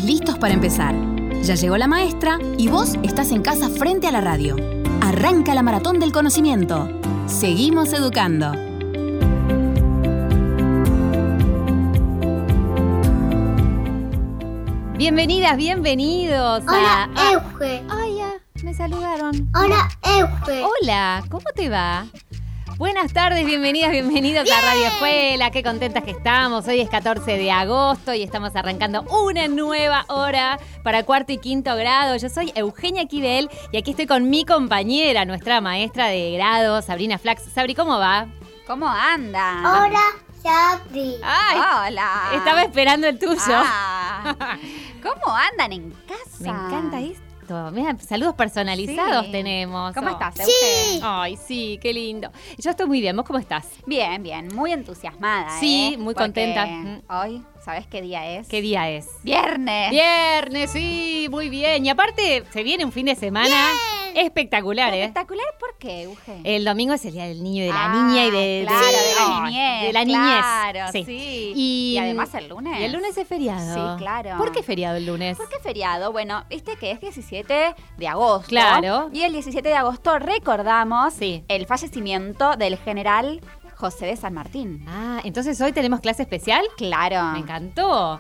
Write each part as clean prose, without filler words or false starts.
estamos listos para empezar. Ya llegó la maestra y vos estás en casa frente a la radio. Arranca la maratón del conocimiento. Seguimos educando. Bienvenidas, bienvenidos. Hola, Euge. Ay, ya, me saludaron. Hola, Euge. Hola, ¿cómo te va? Buenas tardes, bienvenidas, bienvenidos a Radio Escuela. Qué contentas que estamos. Hoy es 14 de agosto y estamos arrancando una nueva hora para cuarto y quinto grado. Yo soy Eugenia Quibel y aquí estoy con mi compañera, nuestra maestra de grado, Sabrina Flax. Sabri, ¿cómo va? ¿Cómo anda? Hola, Sabri. Ay, hola. Estaba esperando el tuyo. ¿Cómo andan en casa? Me encanta esto. Mira, saludos personalizados tenemos. ¿Cómo estás, Euge? Sí. Ay, sí, qué lindo. Yo estoy muy bien. ¿Vos cómo estás? Bien, bien. Muy entusiasmada, Sí, muy Porque contenta. Hoy, ¿sabes qué día es? ¿Qué día es? Viernes. Viernes, sí, muy bien. Y aparte, se viene un fin de semana espectacular, Espectacular, ¿por qué, Euge? El domingo es el día del niño y de la niña y de claro, de la Ay, niñez. de la niñez. Claro, Sí. sí. Y además el lunes. Y el lunes es feriado. Sí, claro. ¿Por qué feriado el lunes? ¿Por qué feriado? Bueno, viste que es 17 de agosto. Claro. Y el 17 de agosto recordamos Sí. el fallecimiento del general José de San Martín. Ah, entonces hoy tenemos clase especial. Claro. Me encantó.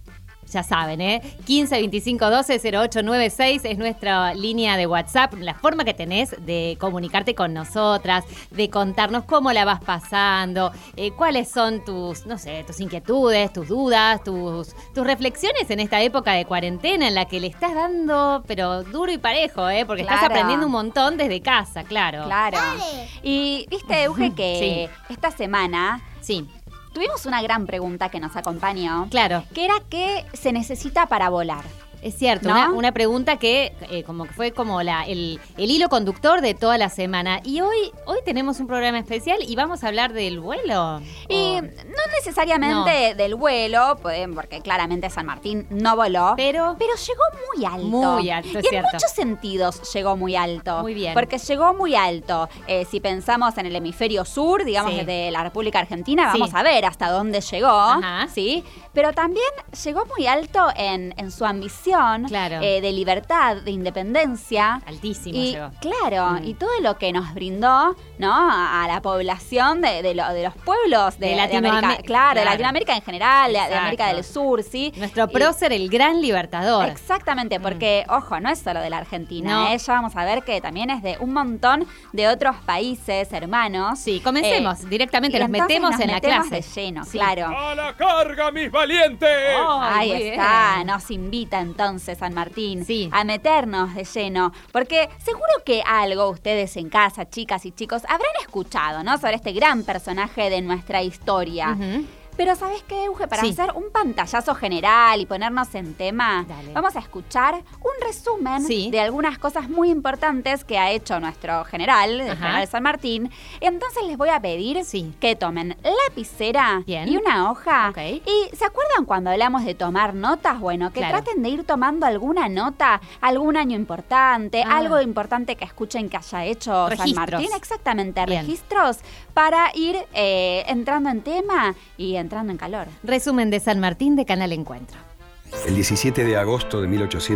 Ya saben, 15 25 12 0896 es nuestra línea de WhatsApp, la forma que tenés de comunicarte con nosotras, de contarnos cómo la vas pasando, cuáles son tus, no sé, tus inquietudes, tus dudas, tus reflexiones en esta época de cuarentena en la que le estás dando, pero duro y parejo, porque estás Claro. aprendiendo un montón desde casa, claro. Claro. Dale. Y viste, Euge, que esta semana Sí, tuvimos una gran pregunta que nos acompañó, claro. que era ¿qué se necesita para volar? Es cierto, ¿No? una pregunta que como que fue como el hilo conductor de toda la semana. Y hoy tenemos un programa especial y vamos a hablar del vuelo. Y no necesariamente del vuelo, porque claramente San Martín no voló, Pero llegó muy alto. Muy alto, es y en cierto. muchos sentidos llegó muy alto. Muy bien. Porque llegó muy alto. Si pensamos en el hemisferio sur, digamos, Sí. desde la República Argentina, Sí. vamos a ver hasta dónde llegó. Ajá. ¿Sí? Pero también llegó muy alto en su ambición Claro. de libertad, de independencia. altísimo Y llegó. claro, y todo lo que nos brindó, ¿no? A la población de los pueblos de América. Latinoamérica. Claro, de Claro. Latinoamérica en general, de Exacto. América del Sur, ¿sí? Nuestro Y- prócer, el gran libertador. Exactamente, porque, ojo, no es solo de la Argentina, No. Ya vamos a ver que también es de un montón de otros países hermanos. Sí, comencemos directamente, y nos entonces metemos nos en la metemos clase. de lleno, Sí. claro. ¡A la carga, mis valientes! Ahí muy está, bien. nos invita entonces San Martín Sí. a meternos de lleno, porque seguro que algo ustedes en casa, chicas y chicos, habrán escuchado, ¿no? Sobre este gran personaje de nuestra historia. Ujú. Pero ¿sabes qué, Euge? Para Sí. hacer un pantallazo general y ponernos en tema, Dale. vamos a escuchar un resumen Sí. de algunas cosas muy importantes que ha hecho nuestro general, el Ajá. general San Martín. Entonces les voy a pedir Sí. que tomen lapicera Bien. y una hoja. Ok. Y ¿se acuerdan cuando hablamos de tomar notas? Bueno, que Claro. traten de ir tomando alguna nota, algún año importante, Ah. algo importante que escuchen que haya hecho San Registros. Martín. Exactamente, Bien. registros para ir entrando en tema y entrando en calor. Resumen de San Martín de Canal Encuentro. El 17 de agosto de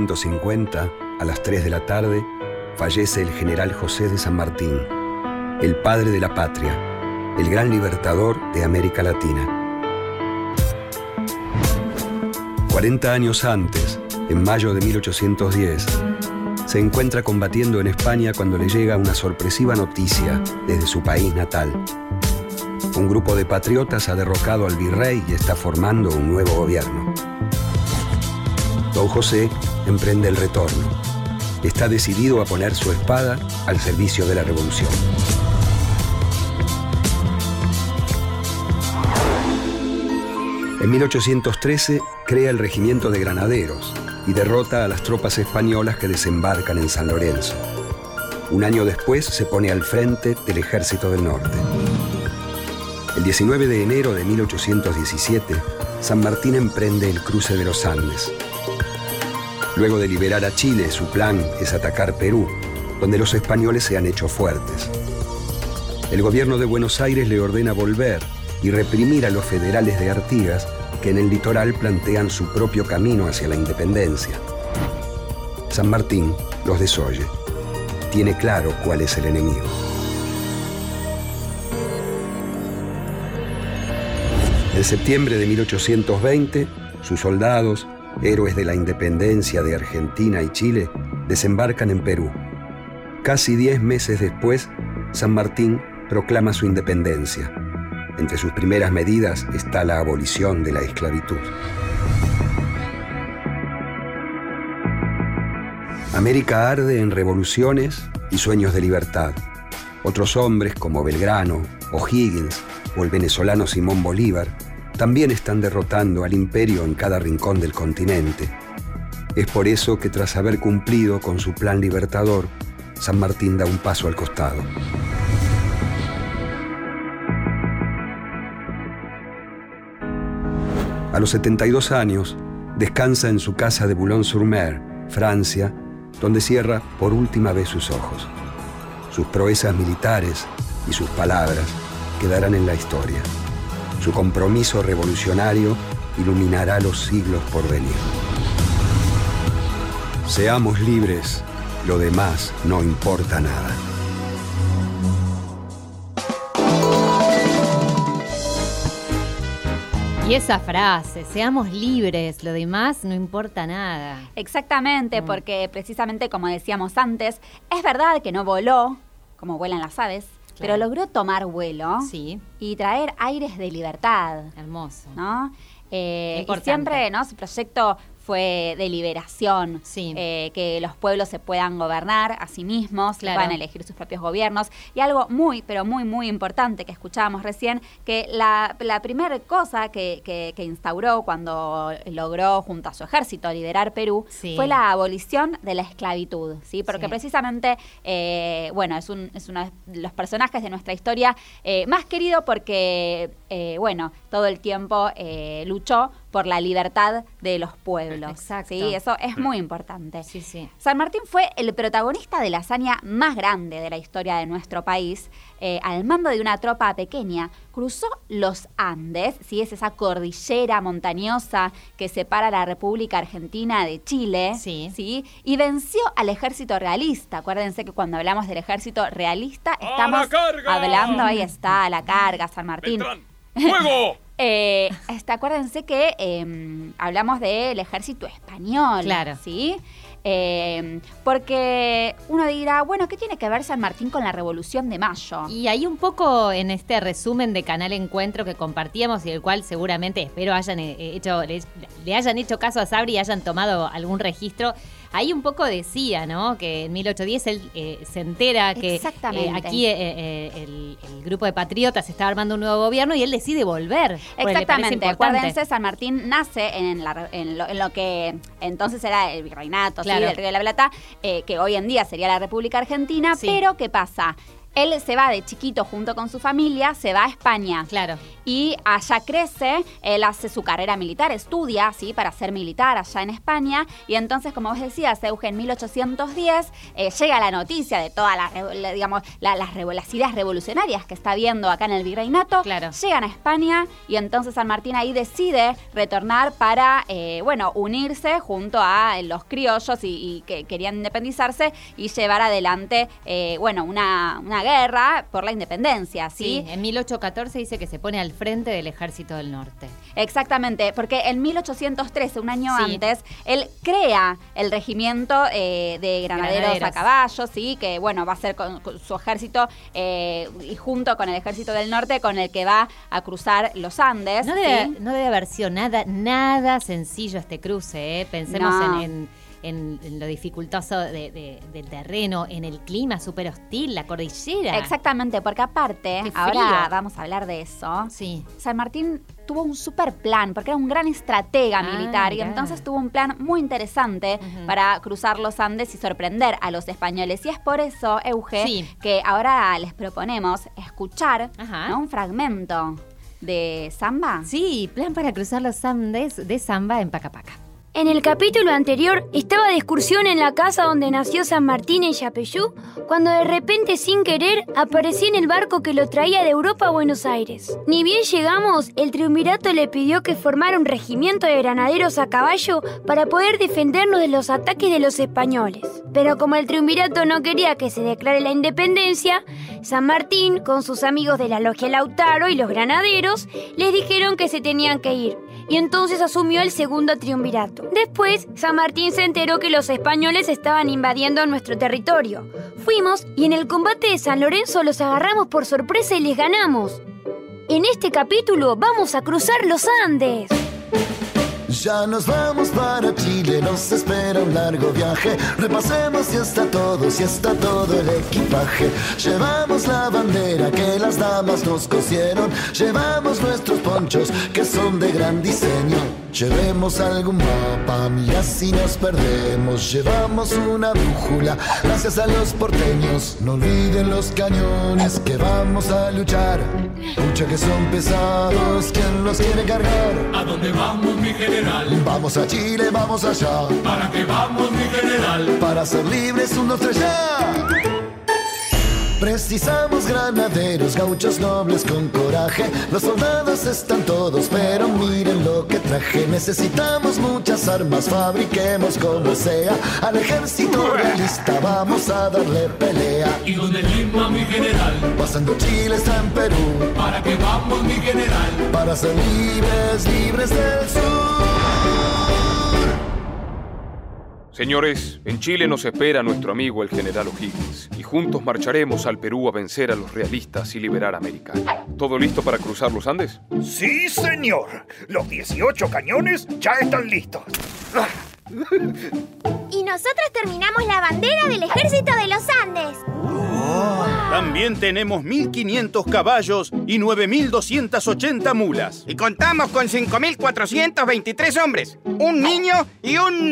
1850, a las 3 de la tarde, fallece el general José de San Martín, el padre de la patria, el gran libertador de América Latina. 40 años antes, en mayo de 1810, se encuentra combatiendo en España cuando le llega una sorpresiva noticia desde su país natal. Un grupo de patriotas ha derrocado al virrey y está formando un nuevo gobierno. Don José emprende el retorno. Está decidido a poner su espada al servicio de la revolución. En 1813 crea el Regimiento de Granaderos y derrota a las tropas españolas que desembarcan en San Lorenzo. Un año después se pone al frente del Ejército del Norte. El 19 de enero de 1817, San Martín emprende el cruce de los Andes. Luego de liberar a Chile, su plan es atacar Perú, donde los españoles se han hecho fuertes. El gobierno de Buenos Aires le ordena volver y reprimir a los federales de Artigas, que que en el litoral plantean su propio camino hacia la independencia. San Martín los desoye. Tiene claro cuál es el enemigo. En septiembre de 1820, sus soldados, héroes de la independencia de Argentina y Chile, desembarcan en Perú. Casi 10 meses después, San Martín proclama su independencia. Entre sus primeras medidas está la abolición de la esclavitud. América arde en revoluciones y sueños de libertad. Otros hombres como Belgrano, O'Higgins o el venezolano Simón Bolívar también están derrotando al imperio en cada rincón del continente. Es por eso que tras haber cumplido con su plan libertador, San Martín da un paso al costado. A los 72 años, descansa en su casa de Boulogne-sur-Mer, Francia, donde cierra por última vez sus ojos. Sus proezas militares y sus palabras quedarán en la historia. Su compromiso revolucionario iluminará los siglos por venir. Seamos libres, lo demás no importa nada. Y esa frase, seamos libres, lo demás no importa nada. Exactamente, porque precisamente como decíamos antes, es verdad que no voló, como vuelan las aves, claro, pero logró tomar vuelo, sí, y traer aires de libertad. Hermoso. ¿No? Y siempre, ¿no? Su proyecto fue de liberación, sí, que los pueblos se puedan gobernar a sí mismos, claro, que puedan elegir sus propios gobiernos. Y algo muy, pero muy, muy importante que escuchábamos recién, que la primera cosa que instauró cuando logró junto a su ejército liberar Perú, sí, fue la abolición de la esclavitud, ¿sí? Porque sí, precisamente, bueno, es uno de los personajes de nuestra historia más querido porque, bueno, todo el tiempo luchó por la libertad de los pueblos. Exacto. ¿Sí? Eso es muy importante. Sí, sí. San Martín fue el protagonista de la hazaña más grande de la historia de nuestro país. Al mando de una tropa pequeña, cruzó los Andes, ¿sí? Es esa cordillera montañosa que separa la República Argentina de Chile, sí, ¿sí? Y venció al ejército realista. Acuérdense que cuando hablamos del ejército realista estamos hablando, ahí está, a la carga, San Martín. ¡Fuego! Acuérdense que hablamos del ejército español, claro, ¿sí? Porque uno dirá, bueno, ¿qué tiene que ver San Martín con la Revolución de Mayo? Y hay un poco en este resumen de Canal Encuentro que compartíamos y del cual seguramente espero le hayan hecho caso a Sabri y hayan tomado algún registro. Ahí un poco decía, ¿no? Que en 1810 él se entera que aquí el grupo de patriotas está armando un nuevo gobierno y él decide volver. Exactamente. Acuérdense, San Martín nace en lo que entonces era el virreinato, claro, ¿sí? Del Río de la Plata, que hoy en día sería la República Argentina, sí, pero ¿qué pasa? Él se va de chiquito junto con su familia, se va a España. Claro. Y allá crece, él hace su carrera militar, estudia, ¿sí? Para ser militar allá en España. Y entonces, como vos decías, Eugen, en 1810 llega la noticia de todas las ideas revolucionarias que está viendo acá en el virreinato. Claro. Llegan a España y entonces San Martín ahí decide retornar para, unirse junto a los criollos y que querían independizarse y llevar adelante, una guerra por la independencia, ¿sí? Sí, en 1814 dice que se pone al frente del Ejército del Norte. Exactamente, porque en 1813, un año sí, antes, él crea el regimiento de granaderos a caballo, ¿sí? Que, bueno, va a ser con su ejército y junto con el Ejército del Norte con el que va a cruzar los Andes. No debe haber sido nada sencillo este cruce, ¿eh? Pensemos en lo dificultoso del terreno, en el clima súper hostil, la cordillera. Exactamente, porque aparte, ahora vamos a hablar de eso. Sí. San Martín tuvo un super plan, porque era un gran estratega militar, y entonces tuvo un plan muy interesante para cruzar los Andes y sorprender a los españoles. Y es por eso, Euge, sí, que ahora les proponemos escuchar, ¿no? Un fragmento de Samba. Sí, plan para cruzar los Andes de Samba en Pacapaca. En el capítulo anterior estaba de excursión en la casa donde nació San Martín en Yapeyú, cuando de repente, sin querer, aparecí en el barco que lo traía de Europa a Buenos Aires. Ni bien llegamos, el triunvirato le pidió que formara un regimiento de granaderos a caballo para poder defendernos de los ataques de los españoles. Pero como el triunvirato no quería que se declare la independencia, San Martín, con sus amigos de la Logia Lautaro y los granaderos, les dijeron que se tenían que ir. Y entonces asumió el segundo triunvirato. Después, San Martín se enteró que los españoles estaban invadiendo nuestro territorio. Fuimos y en el combate de San Lorenzo los agarramos por sorpresa y les ganamos. En este capítulo vamos a cruzar los Andes. Ya nos vamos para Chile, nos espera un largo viaje. Repasemos si está todo el equipaje. Llevamos la bandera que las damas nos cosieron. Llevamos nuestros ponchos que son de gran diseño. Llevemos algún mapa, mira si nos perdemos. Llevamos una brújula, gracias a los porteños. No olviden los cañones que vamos a luchar. Pucha que son pesados, ¿quién los quiere cargar? ¿A dónde vamos, mi general? Vamos a Chile, vamos allá. ¿Para qué vamos, mi general? Para ser libres, 1, 2, 3, ya. Precisamos granaderos, gauchos nobles con coraje. Los soldados están todos, pero miren lo que traje. Necesitamos muchas armas, fabriquemos como sea. Al ejército realista vamos a darle pelea. ¿Y dónde Lima, mi general? Pasando Chile está en Perú. ¿Para qué vamos, mi general? Para ser libres, libres del sur. Señores, en Chile nos espera nuestro amigo el general O'Higgins y juntos marcharemos al Perú a vencer a los realistas y liberar América. ¿Todo listo para cruzar los Andes? Sí, señor. Los 18 cañones ya están listos. Y nosotros terminamos la bandera del ejército de los Andes. También tenemos 1.500 caballos y 9.280 mulas. Y contamos con 5.423 hombres, un niño y un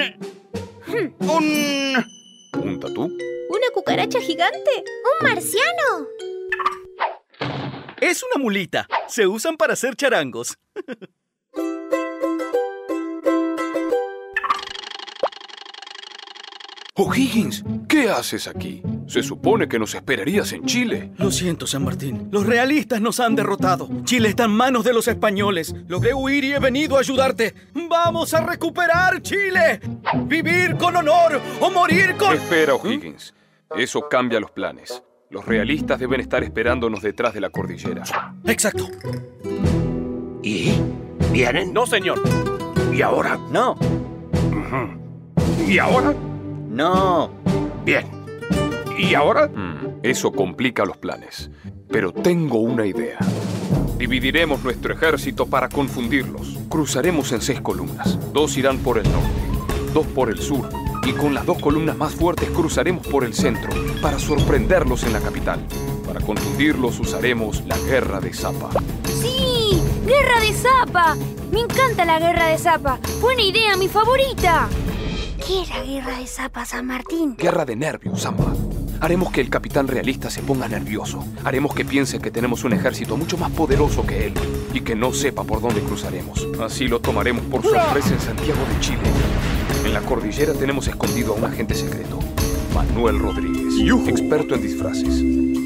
tatú. ¿Una cucaracha gigante? ¿Un marciano? Es una mulita. Se usan para hacer charangos. O'Higgins, ¿qué haces aquí? Se supone que nos esperarías en Chile. Lo siento, San Martín. Los realistas nos han derrotado. Chile está en manos de los españoles. Logré huir y he venido a ayudarte. ¡Vamos a recuperar Chile! ¡Vivir con honor o morir con...! Espera, O'Higgins. Eso cambia los planes. Los realistas deben estar esperándonos detrás de la cordillera. Exacto. ¿Y? ¿Vienen? No, señor. ¿Y ahora? No. ¿Y ahora? No. Bien. ¿Y ahora? Eso complica los planes. Pero tengo una idea. Dividiremos nuestro ejército para confundirlos. Cruzaremos en 6 columnas. 2 irán por el norte, 2 por el sur. Y con las 2 columnas más fuertes cruzaremos por el centro para sorprenderlos en la capital. Para confundirlos usaremos la Guerra de Zapa. ¡Sí! ¡Guerra de Zapa! Me encanta la Guerra de Zapa. Buena idea, mi favorita. ¿Qué es la Guerra de Zapa, San Martín? Guerra de nervios, Zapa. Haremos que el capitán realista se ponga nervioso. Haremos que piense que tenemos un ejército mucho más poderoso que él y que no sepa por dónde cruzaremos. Así lo tomaremos por sorpresa en Santiago de Chile. En la cordillera tenemos escondido a un agente secreto, Manuel Rodríguez, experto en disfraces.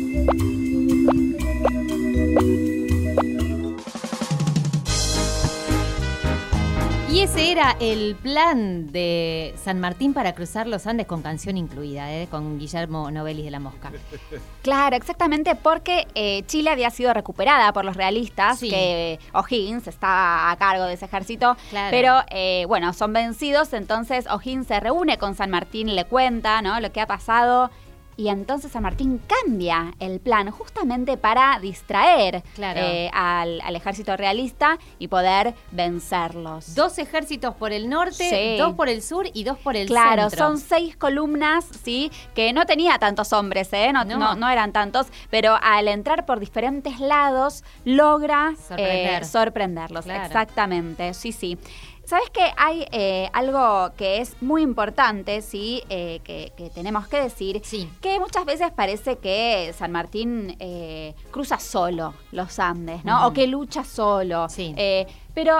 Y ese era el plan de San Martín para cruzar los Andes, con canción incluida, con Guillermo Novellis de La Mosca. Claro, exactamente, porque Chile había sido recuperada por los realistas, Sí. que O'Higgins estaba a cargo de ese ejército, Claro. pero bueno, son vencidos, entonces O'Higgins se reúne con San Martín, le cuenta, ¿no?, lo que ha pasado. Y entonces San Martín cambia el plan justamente para distraer Claro. al ejército realista y poder vencerlos. 2 ejércitos por el norte, Sí. 2 por el sur y 2 por el Claro, centro. son 6 columnas, ¿sí? Que no tenía tantos hombres, no eran tantos, pero al entrar por diferentes lados logra sorprenderlos. Claro. Exactamente, sí. ¿Sabes qué? Hay algo que es muy importante, ¿sí? Que tenemos que decir, Sí. que muchas veces parece que San Martín cruza solo los Andes, ¿no? O que lucha solo. Sí. Pero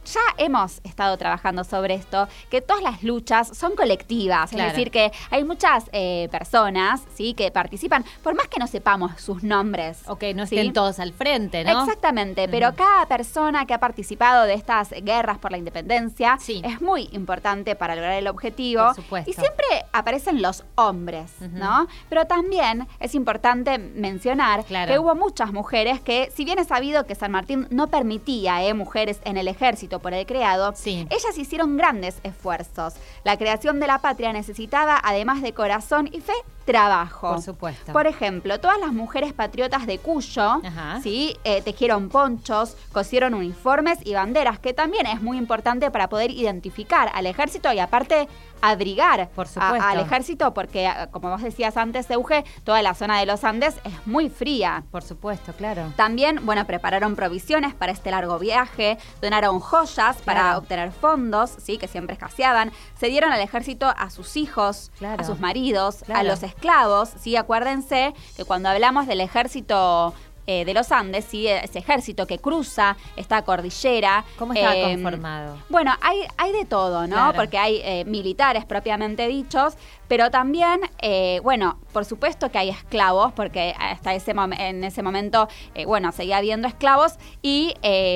ya hemos estado trabajando sobre esto, que todas las luchas son colectivas, Claro. es decir, que hay muchas personas, ¿sí?, que participan, por más que no sepamos sus nombres. Ok, no estén todos al frente, ¿no? Exactamente, pero cada persona que ha participado de estas guerras por la independencia es muy importante para lograr el objetivo. Por supuesto. Y siempre aparecen los hombres, ¿no? Pero también es importante mencionar que hubo muchas mujeres que, si bien es sabido que San Martín no permitía mujeres en el ejército por el creado, ellas hicieron grandes esfuerzos. La creación de la patria necesitaba, además de corazón y fe, trabajo. Por supuesto. Por ejemplo, todas las mujeres patriotas de Cuyo, ¿sí?, tejieron ponchos, cosieron uniformes y banderas, que también es muy importante para poder identificar al ejército y aparte abrigar al ejército, porque como vos decías antes, Euge, toda la zona de los Andes es muy fría. Por supuesto, claro. También, bueno, prepararon provisiones para este largo viaje, donaron joyas para obtener fondos, sí, que siempre escaseaban, se dieron al ejército a sus hijos, a sus maridos, a los esclavos, sí, acuérdense que cuando hablamos del ejército de los Andes, ¿sí?, ese ejército que cruza esta cordillera. ¿Cómo estaba conformado? Bueno, hay de todo, ¿no? Claro. Porque hay militares propiamente dichos, pero también, bueno, por supuesto que hay esclavos, porque hasta en ese momento, bueno, seguía habiendo esclavos y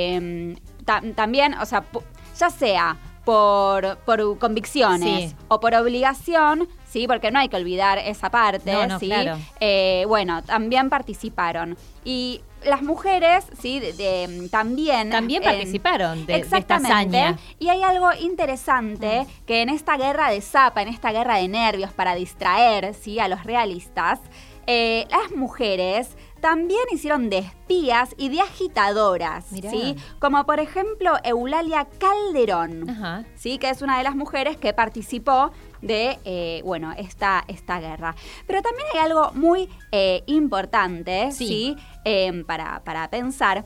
también, o sea, ya sea por convicciones o por obligación, sí, porque no hay que olvidar esa parte, ¿sí? Claro. Bueno, también participaron. Y las mujeres, sí, también participaron de esta exactamente, hazaña. Y hay algo interesante, que en esta guerra de zapa, en esta guerra de nervios para distraer, sí, a los realistas, las mujeres también hicieron de espías y de agitadoras, ¿sí? Como por ejemplo Eulalia Calderón, ¿sí?, que es una de las mujeres que participó de, bueno, esta guerra. Pero también hay algo muy importante, ¿sí? Para pensar,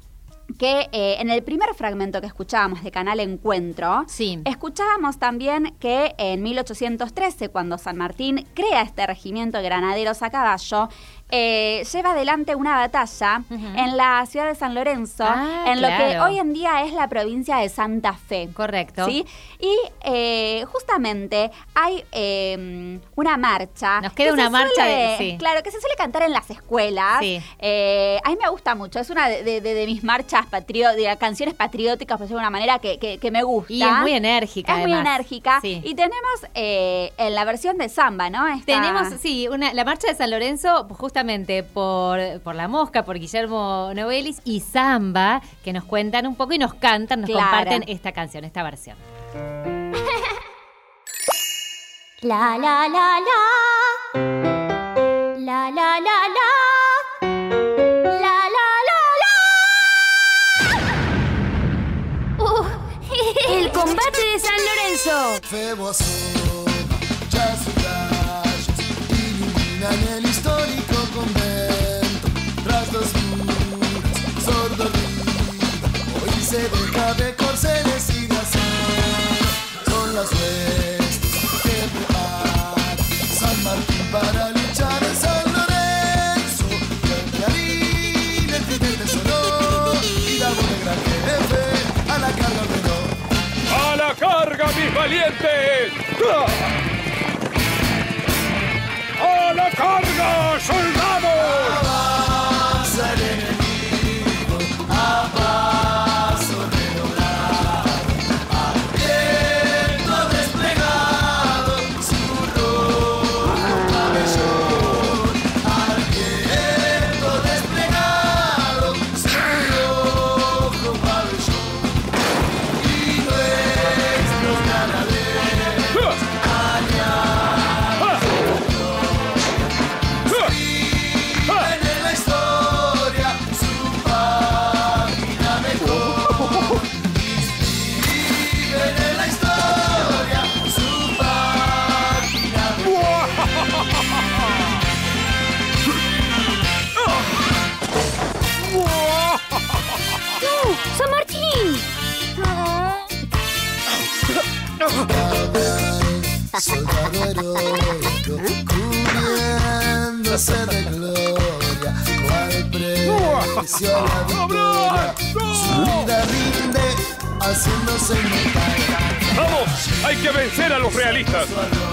que en el primer fragmento que escuchábamos de Canal Encuentro, escuchábamos también que en 1813, cuando San Martín crea este regimiento de granaderos a caballo, lleva adelante una batalla en la ciudad de San Lorenzo, en lo que hoy en día es la provincia de Santa Fe. Correcto. ¿Sí? Y justamente hay una marcha. Nos queda una marcha claro, que se suele cantar en las escuelas. A mí me gusta mucho. Es una de mis marchas de canciones patrióticas, por decirlo de una manera, que me gusta. Y es muy enérgica, Es además. muy enérgica. Y tenemos en la versión de samba, ¿no? Tenemos, la marcha de San Lorenzo, justamente por La Mosca, por Guillermo Novelis, y samba, que nos cuentan un poco y nos cantan, nos comparten esta canción, esta versión. La la la la. La la la la. La la la la. El combate de San Lorenzo. Febo asoma, ya sus rayos iluminan el histórico convento. Tras los muros, sordo ruido, hoy se deja de corceles y de acero. Son las huestes que prepara San Martín para luchar en San Lorenzo. El clarín, el tridente sonó y la voz negra jefe a la carga ordenó. ¡A la carga, mis valientes! ¡A la carga, soldados! Avanza el enemigo a paso redoblado, al viento desplegado su rojo pabellón, al viento desplegado su rojo pabellón, y nuestros granaderos escriben en la historia su página mejor. Escriben en la historia su página ¡San Martín! Soldado heroico, cubriéndose de gloria, cual precio a la victoria, su vida rinde haciéndose inmortal. ¡Vamos! ¡Hay que vencer a los realistas!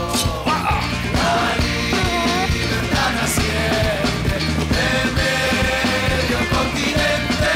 La libertad naciente del medio continente.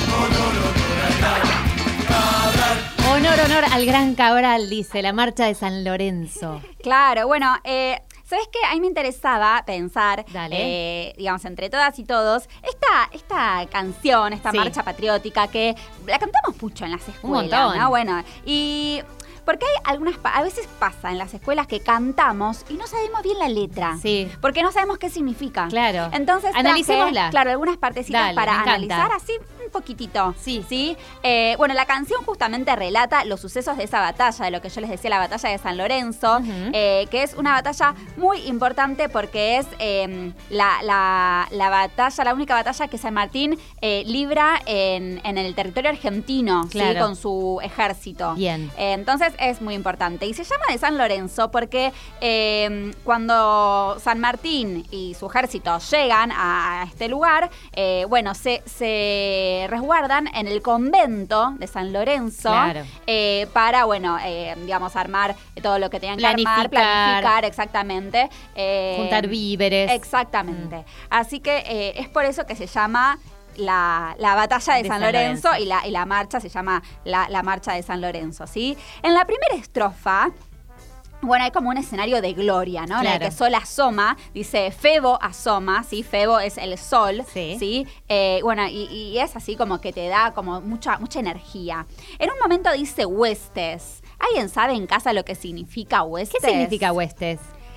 Honor, honor al gran Cabral, dice la marcha de San Lorenzo. Claro, bueno, ¿sabes qué? A mí me interesaba pensar, digamos, entre todas y todos, esta canción, esta marcha patriótica que la cantamos mucho en las escuelas, Un montón. ¿no? Bueno, y porque hay a veces pasa en las escuelas que cantamos y no sabemos bien la letra. Sí. Porque no sabemos qué significa. Claro. Entonces, analicémosla. Claro, algunas partecitas Dale, para me encanta. analizar así un poquitito. Sí. Bueno, la canción justamente relata los sucesos de esa batalla, de lo que yo les decía, la batalla de San Lorenzo, que es una batalla muy importante porque es la única batalla que San Martín libra en el territorio argentino, claro, ¿sí? Con su ejército. Bien. Entonces es muy importante. Y se llama de San Lorenzo porque cuando San Martín y su ejército llegan a este lugar, bueno, se resguardan en el convento de San Lorenzo, claro, para, bueno, digamos, armar todo lo que tenían que armar, planificar, exactamente. Juntar víveres. Exactamente. Así que es por eso que se llama la batalla de San Lorenzo. Y la marcha se llama la marcha de San Lorenzo, ¿sí? En la primera estrofa, bueno, hay como un escenario de gloria, ¿no? Claro. En el que Sol asoma, dice Febo asoma, ¿sí? Febo es el sol, ¿sí? Bueno, y es así como que te da como mucha energía. En un momento dice huestes. ¿Alguien sabe en casa lo que significa huestes? ¿Qué significa huestes?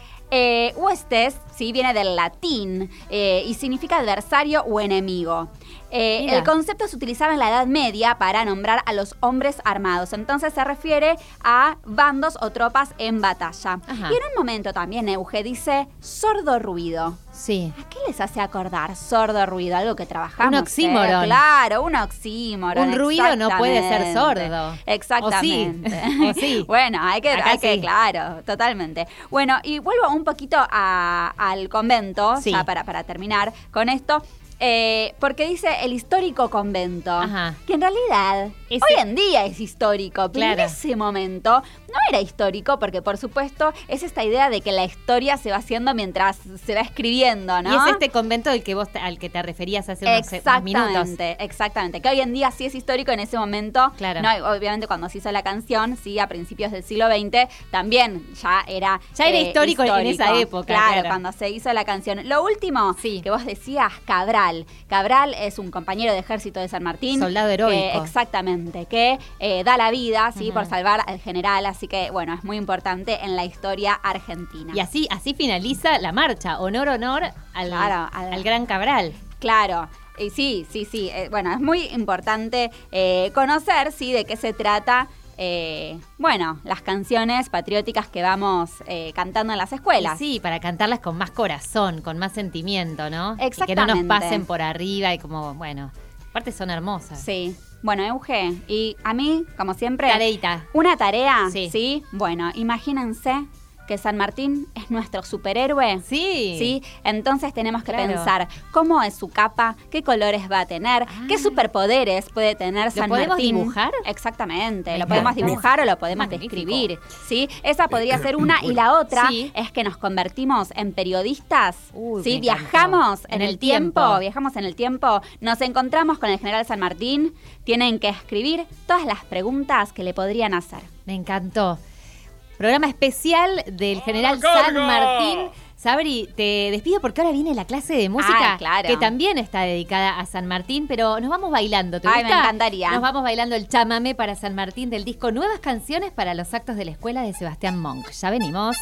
Huestes, sí, viene del latín y significa adversario o enemigo. El concepto se utilizaba en la Edad Media para nombrar a los hombres armados. Entonces se refiere a bandos o tropas en batalla. Ajá. Y en un momento también Euge dice sordo ruido. Sí. ¿A qué les hace acordar sordo ruido? Algo que trabajamos. Un oxímoron. Claro, un oxímoron. Un ruido no puede ser sordo. Exactamente. O sí. Bueno, hay que, sí. claro, totalmente. Bueno, y vuelvo un poquito al convento, Sí. ya para terminar con esto. Porque dice el histórico convento, Ajá. que en realidad hoy en día es histórico, pero Claro. en ese momento no era histórico porque, por supuesto, es esta idea de que la historia se va haciendo mientras se va escribiendo, ¿no? Y es este convento al que te referías hace unos minutos. Exactamente, que hoy en día sí es histórico, en ese momento, Claro. no, obviamente cuando se hizo la canción, sí, a principios del siglo XX, también ya era histórico en esa época. Claro, cuando se hizo la canción. Lo último que vos decías, Cabral. Cabral es un compañero de ejército de San Martín. Soldado heroico. Exactamente, que da la vida, ¿sí? Por salvar al general, así que, bueno, es muy importante en la historia argentina. Y así finaliza la marcha. Honor al gran Cabral. Claro. Sí. Bueno, es muy importante conocer, sí, de qué se trata. Bueno, las canciones patrióticas que vamos cantando en las escuelas. Y sí, para cantarlas con más corazón, con más sentimiento, ¿no? Exactamente. Y que no nos pasen por arriba y como, bueno, aparte son hermosas. Sí. Bueno, Euge, y a mí, como siempre, Tareita. una tarea, Sí. ¿sí? Bueno, imagínense que San Martín es nuestro superhéroe. Sí. Entonces tenemos que Claro. pensar cómo es su capa, qué colores va a tener, qué superpoderes puede tener San Martín. ¿Lo podemos dibujar? Exactamente, lo podemos dibujar o lo podemos describir, ¿sí? Esa podría ser una, y la otra es que nos convertimos en periodistas, ¿sí? me Viajamos encantó. en el tiempo, nos encontramos con el general San Martín, tienen que escribir todas las preguntas que le podrían hacer. Me encantó. Programa especial del general carga! San Martín. Sabri, te despido porque ahora viene la clase de música, claro. que también está dedicada a San Martín, pero nos vamos bailando, ¿te Ay, gusta? me encantaría. Nos vamos bailando el chamamé para San Martín del disco Nuevas Canciones para los Actos de la Escuela de Sebastián Monk. Ya venimos.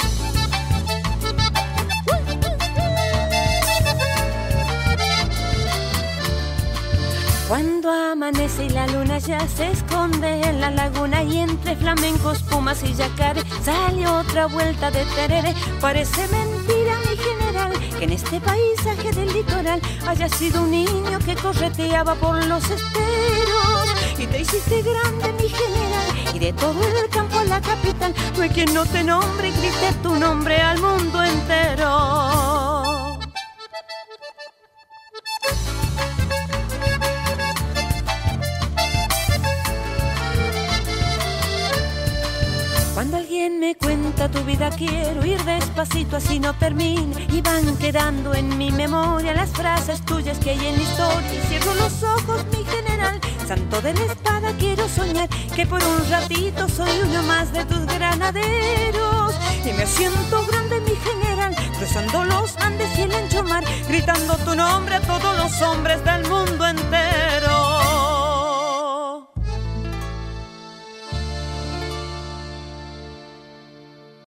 Cuando amanece y la luna ya se esconde en la laguna y entre flamencos, pumas y yacaré sale otra vuelta de terere. Parece mentira, mi general, que en este paisaje del litoral haya sido un niño que correteaba por los esteros. Y te hiciste grande, mi general, y de todo el campo a la capital no hay quien no te nombre y grite tu nombre al mundo entero. Cuando alguien me cuenta tu vida quiero ir despacito así no termine. Y van quedando en mi memoria las frases tuyas que hay en la historia. Y cierro los ojos, mi general, santo de la espada, quiero soñar que por un ratito soy uno más de tus granaderos. Y me siento grande, mi general, cruzando los Andes y el ancho mar, gritando tu nombre a todos los hombres del mundo entero.